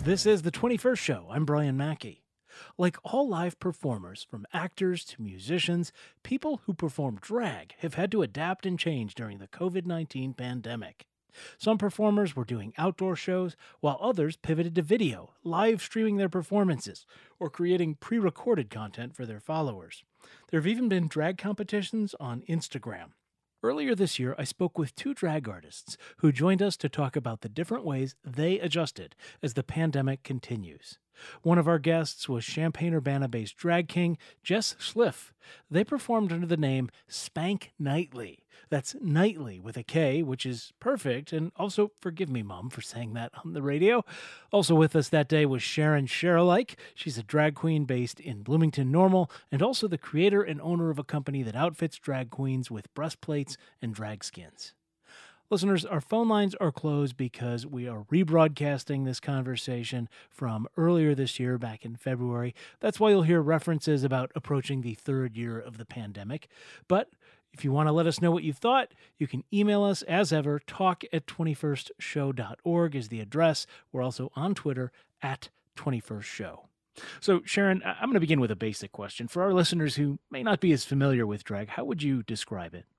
This is the 21st show. I'm Brian Mackey. Like all live performers, from actors to musicians, people who perform drag have had to adapt and change during the COVID-19 pandemic. Some performers were doing outdoor shows, while others pivoted to video, live streaming their performances, or creating pre recorded content for their followers. There have even been drag competitions on Instagram. Earlier this year, I spoke with two drag artists who joined us to talk about the different ways they adjusted as the pandemic continues. One of our guests was Champaign-Urbana-based drag king Jess Schliff. They performed under the name Spank Nightly. That's Nightly with a K, which is perfect, and also forgive me, Mom, for saying that on the radio. Also with us that day was Sharon Sherrilike. She's a drag queen based in Bloomington Normal, and also the creator and owner of a company that outfits drag queens with breastplates and drag skins. Listeners, our phone lines are closed because we are rebroadcasting this conversation from earlier this year, back in February. That's why you'll hear references about approaching the third year of the pandemic. But if you want to let us know what you thought, you can email us as ever. talk@21stshow.org is the address. We're also on Twitter @21stshow. So, Sharon, I'm going to begin with a basic question. For our listeners who may not be as familiar with drag, how would you describe it?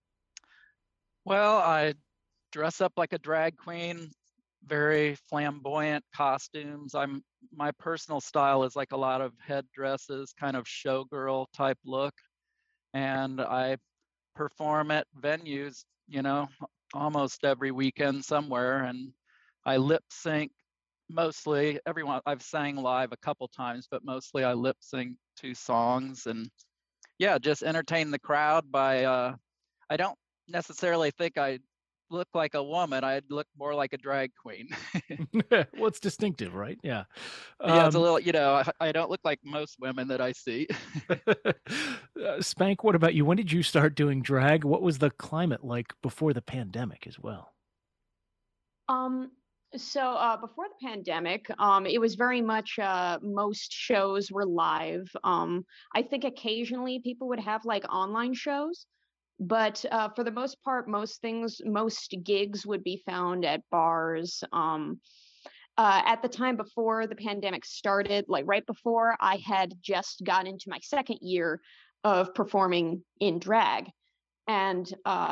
Well, I dress up like a drag queen, very flamboyant costumes. My personal style is like a lot of headdresses, kind of showgirl type look. And I perform at venues, almost every weekend somewhere. And I lip sync mostly. I've sang live a couple times, but mostly I lip sync to songs. And yeah, just entertain the crowd by, I don't necessarily think I look like a woman. I'd look more like a drag queen. Well, it's distinctive, right? Yeah. Yeah, it's a little, I don't look like most women that I see. Spank, what about you? When did you start doing drag? What was the climate like before the pandemic as well? Before the pandemic, it was very much most shows were live. I think occasionally people would have like online shows, but for the most part, most gigs would be found at bars. At the time before the pandemic started, like right before, I had just got into my second year of performing in drag. And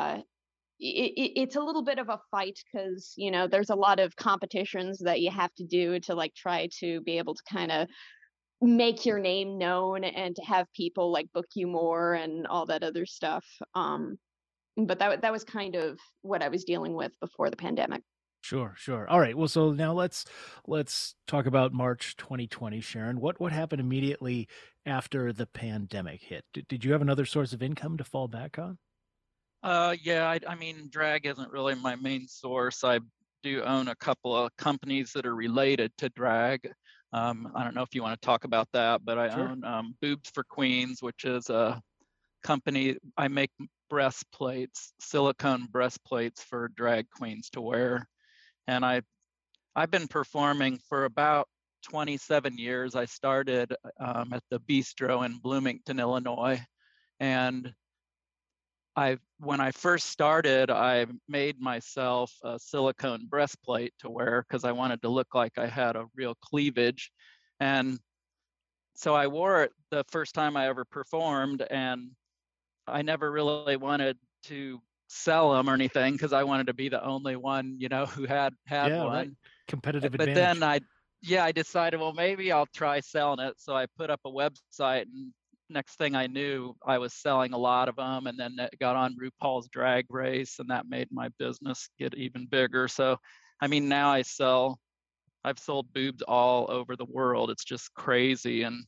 it's a little bit of a fight because, there's a lot of competitions that you have to do to like try to be able to kind of make your name known and to have people like book you more and all that other stuff. But that was kind of what I was dealing with before the pandemic. Sure. All right. Well, so now let's talk about March 2020, Sharon. What happened immediately after the pandemic hit? Did you have another source of income to fall back on? Yeah, I mean, drag isn't really my main source. I do own a couple of companies that are related to drag. I don't know if you want to talk about that, but I Sure. own Boobs for Queens, which is a company. I make breastplates, silicone breastplates for drag queens to wear. And I've been performing for about 27 years. I started at the Bistro in Bloomington, Illinois. And when I first started, I made myself a silicone breastplate to wear because I wanted to look like I had a real cleavage. And so I wore it the first time I ever performed, and I never really wanted to sell them or anything because I wanted to be the only one, who had Yeah, one. right. Competitive But advantage. then I decided, well, maybe I'll try selling it. So I put up a website, and next thing I knew, I was selling a lot of them, and then it got on RuPaul's Drag Race, and that made my business get even bigger. So, I mean, now I've sold boobs all over the world. It's just crazy, and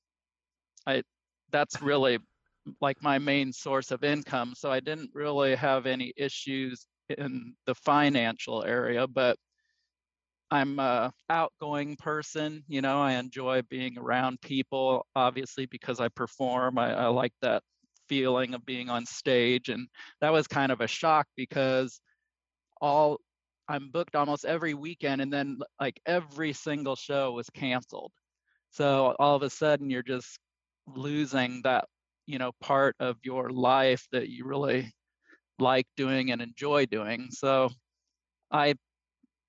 that's really like my main source of income. So I didn't really have any issues in the financial area, but I'm a outgoing person. I enjoy being around people, obviously, because I perform. I like that feeling of being on stage. And that was kind of a shock because I'm booked almost every weekend, and then like every single show was canceled. So all of a sudden you're just losing that, part of your life that you really like doing and enjoy doing. So I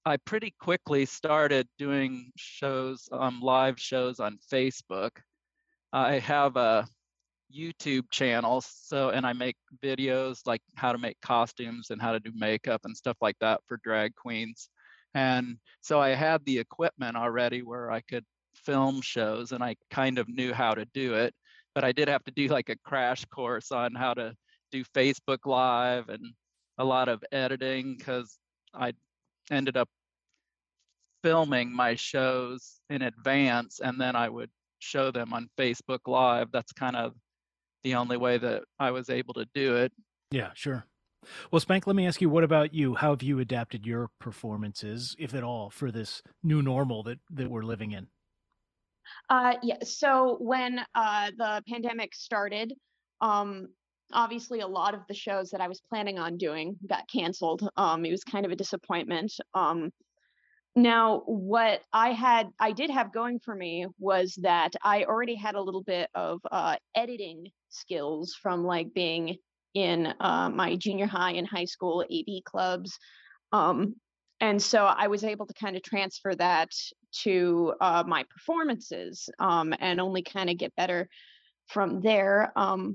I pretty quickly started doing shows, live shows on Facebook. I have a YouTube channel, and I make videos like how to make costumes and how to do makeup and stuff like that for drag queens. And so I had the equipment already where I could film shows, and I kind of knew how to do it, but I did have to do like a crash course on how to do Facebook Live and a lot of editing, because I ended up filming my shows in advance and then I would show them on Facebook Live. That's kind of the only way that I was able to do it. Yeah, sure. Well, Spank, let me ask you, what about you? How have you adapted your performances, if at all, for this new normal that we're living in? Yeah. So when the pandemic started, obviously a lot of the shows that I was planning on doing got canceled. It was kind of a disappointment. Now, what I did have going for me was that I already had a little bit of editing skills from like being in my junior high and high school AV clubs. Um, and so I was able to kind of transfer that to my performances and only kind of get better from there.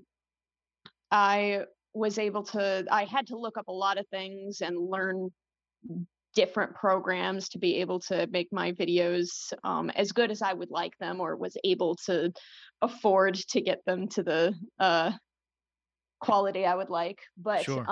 I I had to look up a lot of things and learn different programs to be able to make my videos as good as I would like them, or was able to afford to get them to the quality I would like. But Sure.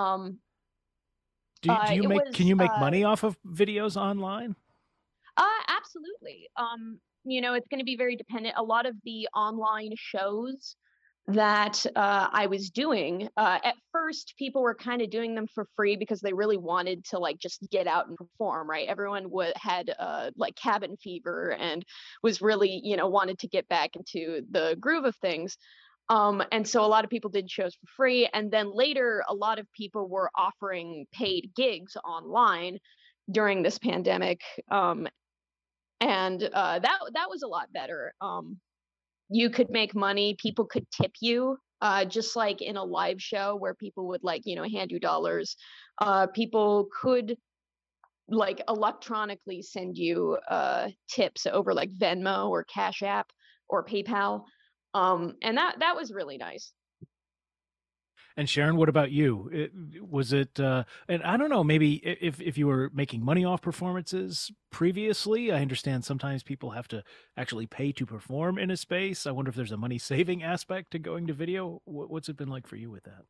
it can you make was money off of videos online? absolutely. It's going to be very dependent. A lot of the online shows that I was doing, at first, people were kind of doing them for free because they really wanted to like just get out and perform, right? Everyone had like cabin fever and was really, wanted to get back into the groove of things. And so a lot of people did shows for free. And then later, a lot of people were offering paid gigs online during this pandemic. And that was a lot better. You could make money. People could tip you, just like in a live show where people would like, hand you dollars. People could like electronically send you tips over like Venmo or Cash App or PayPal. And that was really nice. And Sharon, what about you? Was it, and I don't know, maybe if you were making money off performances previously, I understand sometimes people have to actually pay to perform in a space. I wonder if there's a money saving aspect to going to video. What's it been like for you with that?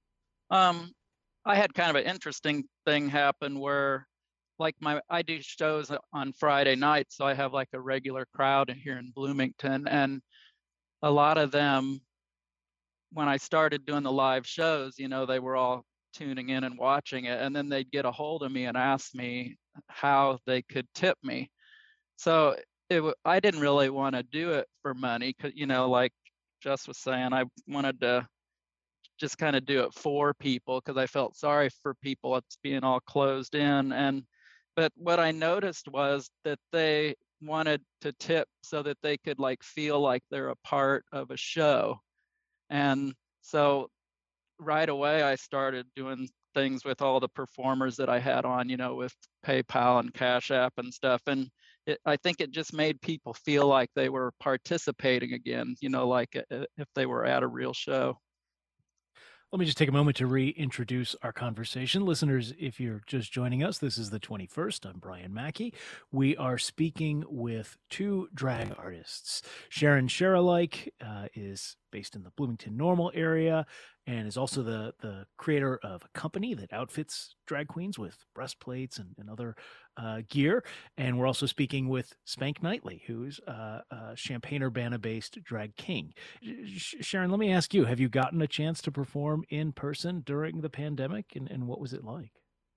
I had kind of an interesting thing happen where like I do shows on Friday nights, so I have like a regular crowd here in Bloomington, and a lot of them, when I started doing the live shows, they were all tuning in and watching it, and then they'd get a hold of me and ask me how they could tip me. So I didn't really want to do it for money, because like Jess was saying, I wanted to just kind of do it for people because I felt sorry for people. It's being all closed in, but what I noticed was that they wanted to tip so that they could like feel like they're a part of a show. And so right away, I started doing things with all the performers that I had on, with PayPal and Cash App and stuff. And I think it just made people feel like they were participating again, like if they were at a real show. Let me just take a moment to reintroduce our conversation. Listeners, if you're just joining us, this is the 21st. I'm Brian Mackey. We are speaking with two drag artists. Sharon Sheralike is based in the Bloomington Normal area and is also the creator of a company that outfits drag queens with breastplates and other gear. And we're also speaking with Spank Knightley, who's a Champaign-Urbana-based drag king. Sharon, let me ask you, have you gotten a chance to perform in person during the pandemic, and what was it like?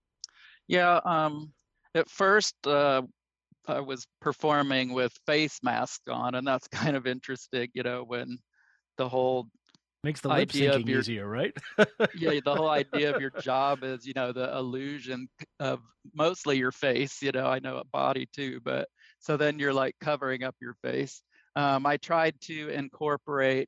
Yeah, at first I was performing with face masks on, and that's kind of interesting, when the whole makes the lip syncing easier, right? Yeah, the whole idea of your job is, the illusion of mostly your face, I know a body too, but so then you're like covering up your face. I tried to incorporate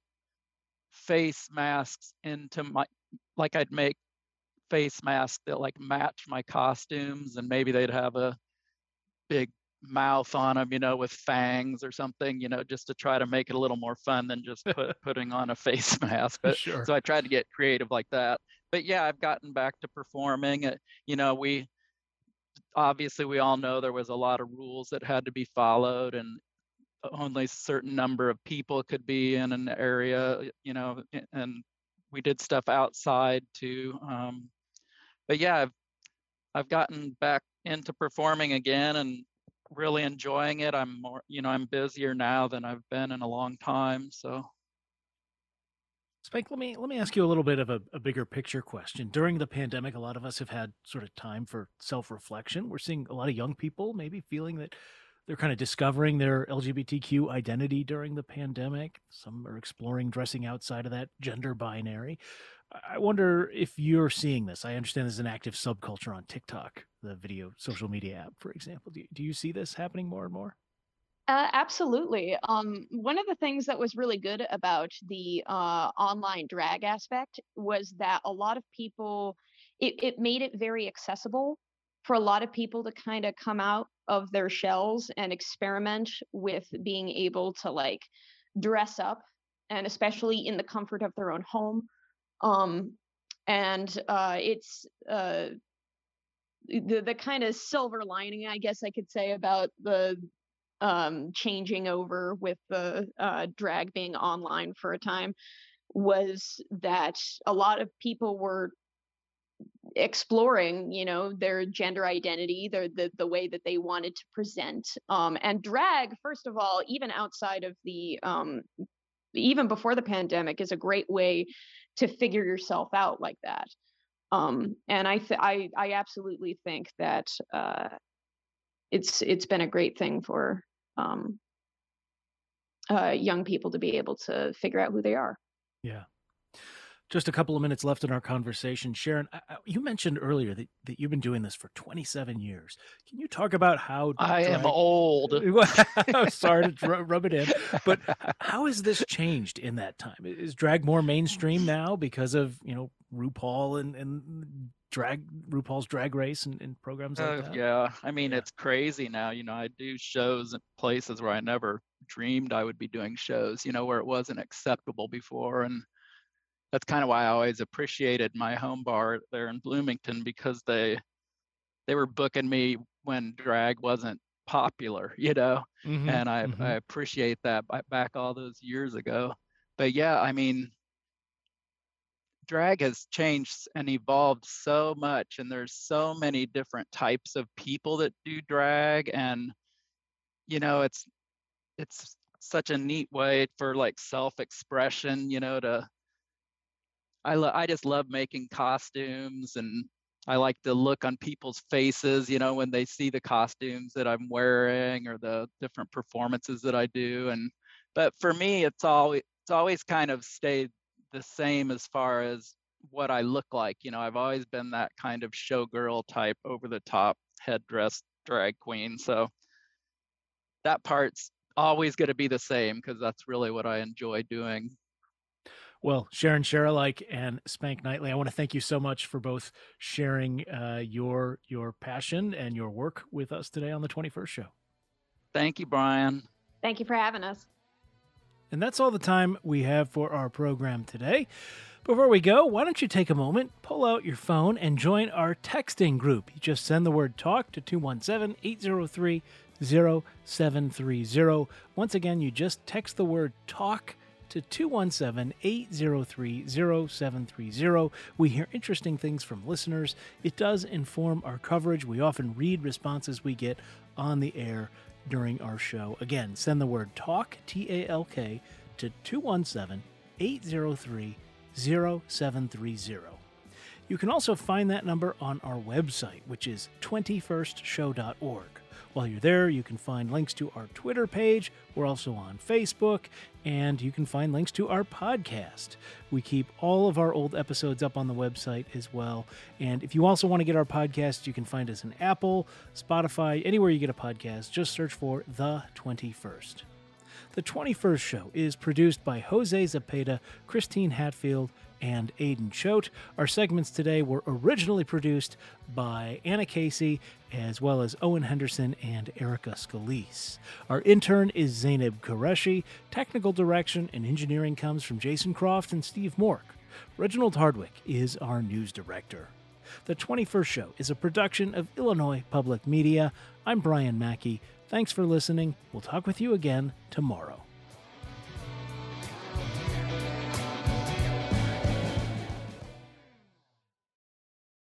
face masks into like I'd make face masks that like match my costumes, and maybe they'd have a big mouth on them, with fangs or something, just to try to make it a little more fun than just putting on a face mask. But Sure. So I tried to get creative like that. But yeah, I've gotten back to performing. We all know there was a lot of rules that had to be followed, and only a certain number of people could be in an area, and we did stuff outside too. But yeah, I've gotten back into performing again and really enjoying it. I'm more, I'm busier now than I've been in a long time. So, Spank, let me ask you a little bit of a bigger picture question. During the pandemic, a lot of us have had sort of time for self-reflection. We're seeing a lot of young people maybe feeling that they're kind of discovering their LGBTQ identity during the pandemic. Some are exploring dressing outside of that gender binary. I wonder if you're seeing this. I understand there's an active subculture on TikTok, the video social media app, for example. Do you see this happening more and more? Absolutely. One of the things that was really good about the online drag aspect was that a lot of people, it made it very accessible for a lot of people to kind of come out of their shells and experiment with being able to like dress up, and especially in the comfort of their own home. And it's the kind of silver lining, I guess I could say, about the changing over with the drag being online for a time was that a lot of people were exploring, their gender identity, the way that they wanted to present. And drag, first of all, even outside of the even before the pandemic, is a great way to figure yourself out like that. And I absolutely think that it's been a great thing for young people to be able to figure out who they are. Yeah. Just a couple of minutes left in our conversation. Sharon, you mentioned earlier that you've been doing this for 27 years. Can you talk about how... I am old. Sorry to rub it in, but how has this changed in that time? Is drag more mainstream now because of, RuPaul and RuPaul's Drag Race and programs like that? Yeah. I mean, It's crazy now. I do shows in places where I never dreamed I would be doing shows, where it wasn't acceptable before. And that's kind of why I always appreciated my home bar there in Bloomington, because they were booking me when drag wasn't popular, Mm-hmm, and I appreciate that back all those years ago. But yeah, I mean, drag has changed and evolved so much, and there's so many different types of people that do drag, and it's such a neat way for like self-expression, I just love making costumes, and I like the look on people's faces, when they see the costumes that I'm wearing or the different performances that I do. But for me, it's always kind of stayed the same as far as what I look like. I've always been that kind of showgirl type, over the top headdress drag queen. So that part's always going to be the same, because that's really what I enjoy doing. Well, Sharon Sherrilike and Spank Knightley, I want to thank you so much for both sharing your passion and your work with us today on the 21st Show. Thank you, Brian. Thank you for having us. And that's all the time we have for our program today. Before we go, why don't you take a moment, pull out your phone, and join our texting group. You just send the word TALK to 217-803-0730. Once again, you just text the word TALK to 217-803-0730. We hear interesting things from listeners. It does inform our coverage. We often read responses we get on the air during our show. Again, send the word TALK, T-A-L-K, to 217-803-0730. You can also find that number on our website, which is 21stshow.org. While you're there, you can find links to our Twitter page. We're also on Facebook, and you can find links to our podcast. We keep all of our old episodes up on the website as well. And if you also want to get our podcast, you can find us in Apple, Spotify, anywhere you get a podcast. Just search for The 21st. The 21st Show is produced by Jose Zepeda, Christine Hatfield, and Aidan Choate. Our segments today were originally produced by Anna Casey, as well as Owen Henderson and Erica Scalise. Our intern is Zainab Qureshi. Technical direction and engineering comes from Jason Croft and Steve Mork. Reginald Hardwick is our news director. The 21st Show is a production of Illinois Public Media. I'm Brian Mackey. Thanks for listening. We'll talk with you again tomorrow.